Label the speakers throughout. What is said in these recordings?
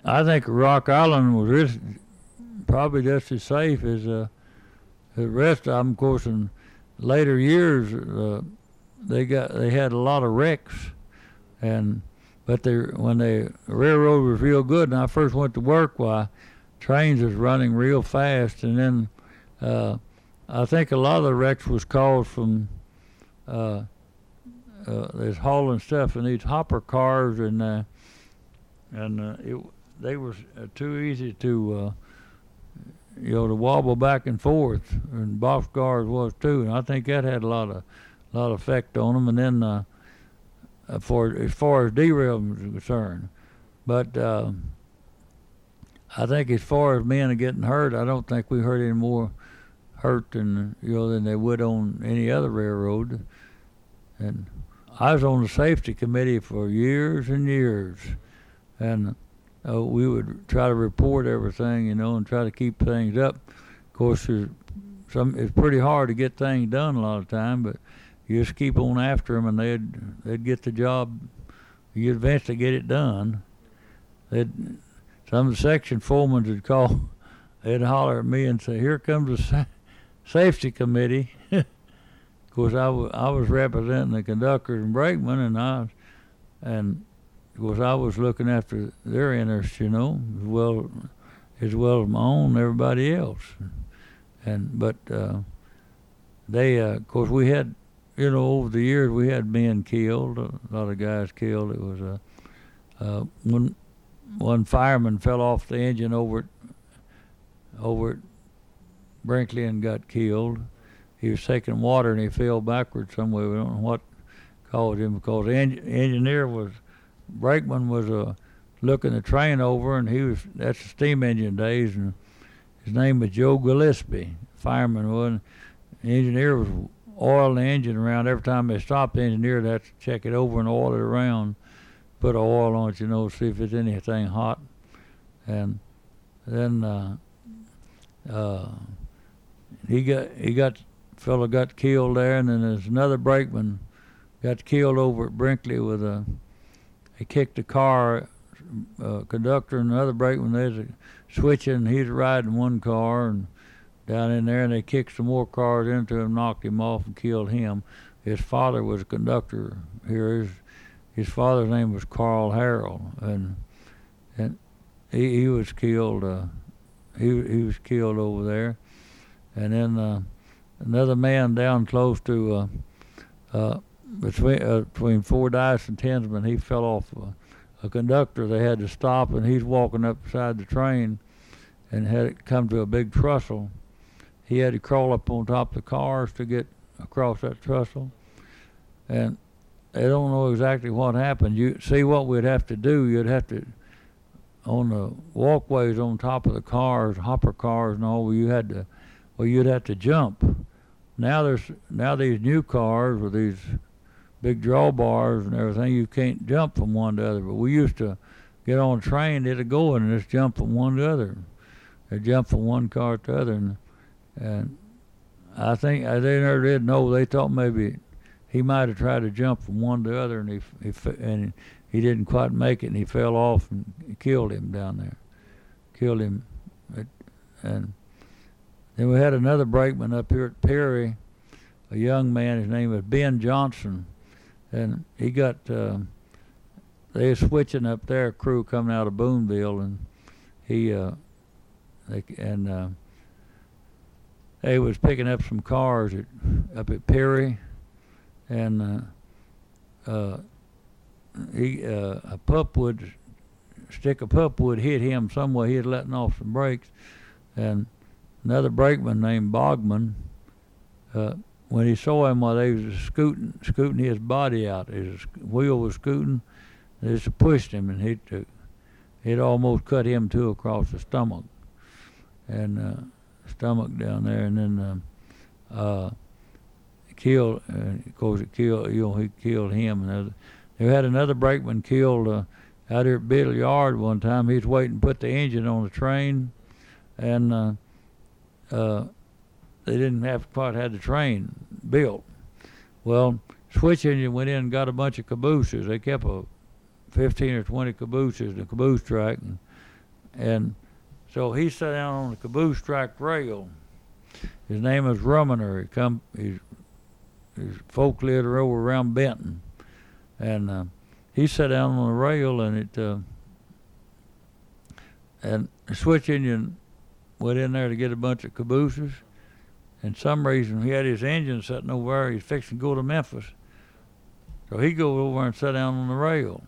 Speaker 1: I think Rock Island was probably just as safe as the rest of them. Of course, in later years, they had a lot of wrecks, and but when the railroad was real good, and I first went to work, why trains was running real fast, and then I think a lot of the wrecks was caused from there's hauling stuff in these hopper cars, and they were too easy to to wobble back and forth, and boxcars was too, and I think that had a lot of effect on them. And then as far as derailment is concerned, but I think as far as men are getting hurt, I don't think we heard any more hurt than they would on any other railroad. And I was on the safety committee for years and years, and we would try to report everything, and try to keep things up. Of course, it's pretty hard to get things done a lot of time, but you just keep on after them, and they'd get the job. You'd eventually get it done. Some of the section foremen would call. They'd holler at me and say, "Here comes the safety committee." Of course, I was representing the conductors and brakemen, and of course I was looking after their interests, as well as my own and everybody else. But they, of course, we had, over the years we had men killed, a lot of guys killed. It was one fireman fell off the engine over at Brinkley and got killed. He was taking water and he fell backwards somewhere. We don't know what caused him, because the brakeman was looking the train over, and that's the steam engine days, and his name was Joe Gillespie. Fireman was. The engineer was oiling the engine around. Every time they stopped, the engineer would have to check it over and oil it around, put oil on it, see if it's anything hot. And then fellow got killed there, and then there's another brakeman got killed over at Brinkley he kicked a car, conductor and another brakeman. There's switching. He's riding one car and down in there, and they kicked some more cars into him, knocked him off, and killed him. His father was a conductor here. His father's name was Carl Harrell, and he was killed. He was killed over there, and then another man down close to between Fordyce and Tinsman, he fell off a conductor. They had to stop, and he's walking up beside the train, and had it come to a big trestle. He had to crawl up on top of the cars to get across that trestle, and they don't know exactly what happened. You see what we'd have to do. You'd have to, on the walkways on top of the cars, hopper cars and all, you'd have to jump. Now these new cars with these big drawbars and everything, you can't jump from one to the other. But we used to get on a train, it'd go and just jump from one to the other. They'd jump from one car to the other, and I think they never did know. They thought maybe he might have tried to jump from one to the other, and he didn't quite make it, and he fell off and killed him down there. Killed him, and then we had another brakeman up here at Perry, a young man. His name was Ben Johnson, and he got. They were switching up there, a crew coming out of Boonville, and they was picking up some cars up at Perry, and a stick of pulpwood hit him somewhere. He had letting off some brakes, and another brakeman named Bogman, when he saw him while they was scooting his body out, his wheel was scooting, they just pushed him, and it almost cut him too across the stomach, and stomach down there, and then killed. Of course, it killed. He killed him. They had another brakeman killed out here at Biddle Yard one time. He was waiting to put the engine on the train, and they didn't have quite had the train built. Well, switch engine went in and got a bunch of cabooses. They kept 15 or 20 cabooses in the caboose track, And so he sat down on the caboose track rail. His name was Ruminer. He's folk leader over around Benton. And he sat down on the rail, and and the switch engine went in there to get a bunch of cabooses. And some reason he had his engine sitting over there. He's fixing to go to Memphis. So he goes over and sat down on the rail.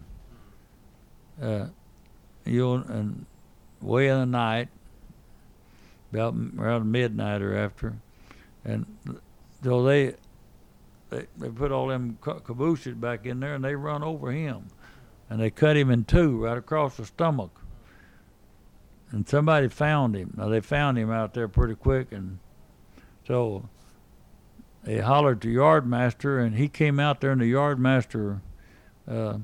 Speaker 1: And way in the night, about around midnight or after, and so they put all them cabooses back in there, and they run over him, and they cut him in two right across the stomach. And somebody found him. Now they found him out there pretty quick, and so they hollered to yardmaster, and he came out there, and the yardmaster, and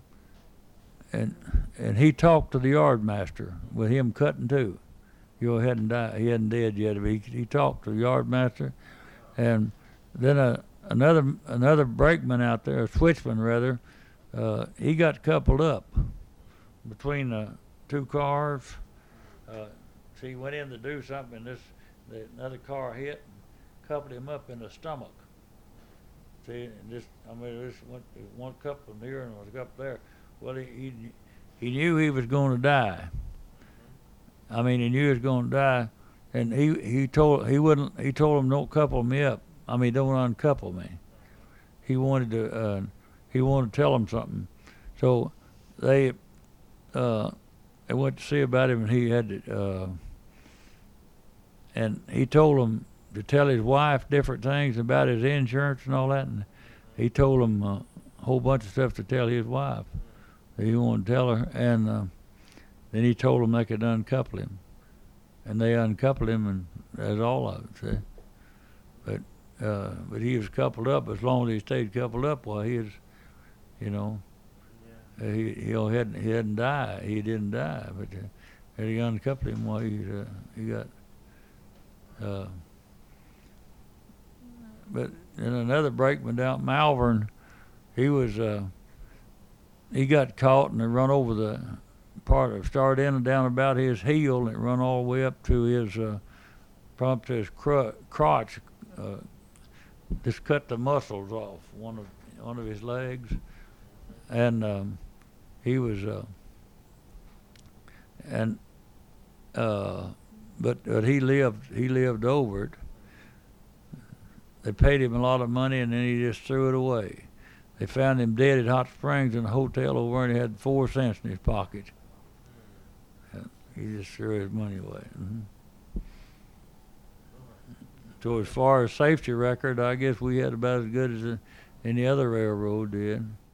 Speaker 1: he talked to the yardmaster with him cutting too. He hadn't died. He hadn't dead yet, but he talked to the yardmaster, and then another brakeman out there, a switchman rather, he got coupled up between the two cars. So he went in to do something, and another car hit and coupled him up in the stomach. See, and this one coupled here and was up there. Well, he knew he was going to die. I mean, he knew he was going to die, and he told him, don't couple me up. I mean, don't uncouple me. He wanted to tell him something. So they went to see about him, and he had to, and he told him to tell his wife different things about his insurance and all that, and he told him a whole bunch of stuff to tell his wife. He wanted to tell her, and then he told them they could uncouple him, and they uncoupled him, and that's all of it. See? But he was coupled up. As long as he stayed coupled up, well, he was, he hadn't died. He didn't die, but he uncoupled him while he got. But then another brakeman down Malvern, he got caught, and they run over the part of started in and down about his heel, and it run all the way up to his crotch. Just cut the muscles off one of his legs, and he was but he lived over it. They paid him a lot of money, and then he just threw it away. They found him dead at Hot Springs in a hotel over, and he had 4 cents in his pocket. He just threw his money away. Mm-hmm. So as far as safety record, I guess we had about as good as any other railroad did.